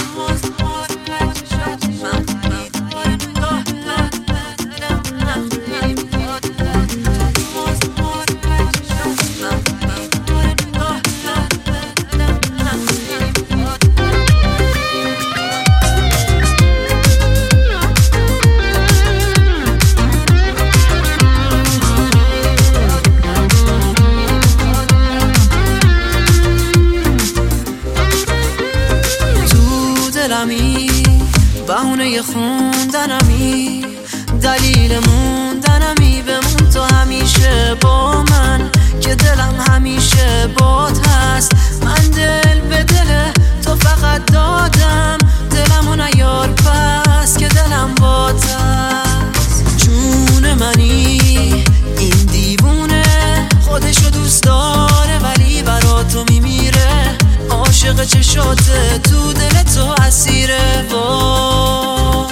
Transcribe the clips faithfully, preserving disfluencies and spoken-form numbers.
بهونه خوندنمی، دلیل موندنمی، بمون تو همیشه با من که دلم همیشه بات هست. من دل به دل تو فقط دادم، دلمو نیار پس که دلم بات هست. جون منی این دیوونه، خودشو دوست داره ولی برا تو میمیره. عاشق چشاته، تو دل تو اسیره. وای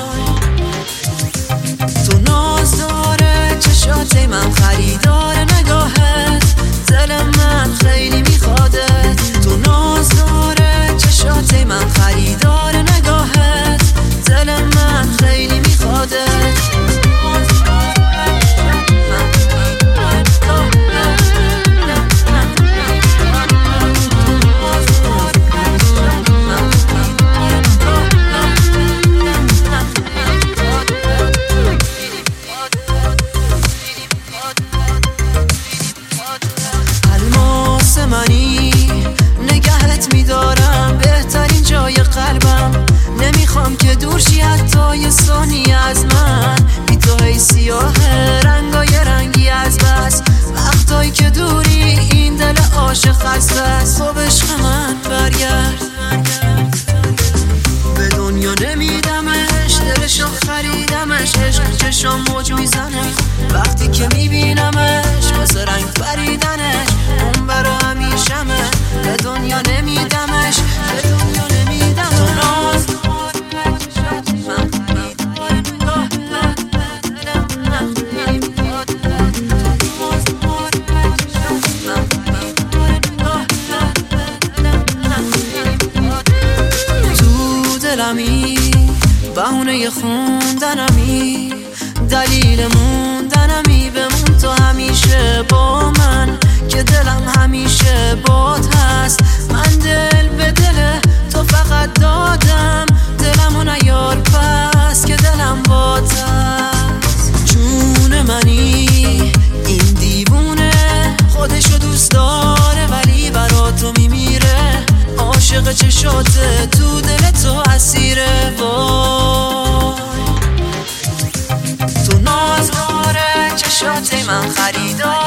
تو ناز داره چشاته، من خریدار نگاهت، دل من خیلی میخوادت. تو ناز داره چشاته، من خریدار نگاهت، دل من خیلی میخوادت. منی نگهت میدارم، بهترین جای قلبم. نمیخوام که دور شی حتی یه ثانیه از من. بی تو هی سیاه رنگای رنگی از بس، وقتایی که دوری این دل عاشق از بس. خب عشق من برگرد، به دنیا نمیدمش، دلشو خریدمش. عشق چشام موج میزنه وقتی که میبینمش، مثل رنگ پریدنش اون برا همیشمه. به دنیا نمیدمش، به دنیا نمیدمش. تو ناز تو دلمی، بهونه خوندنمی، دلیل موندنمی، بمون تو همیشه با من که دلم همیشه بات هست. من دل به دل تو فقط دادم، دلمو نیار پس که دلم بات هست. جون منی این دیوونه، خودشو دوست داره ولی برا تو میمیره. عاشق چشاته، تو دل تو اسیره. وای تو ناز داره چشاته، من خریدار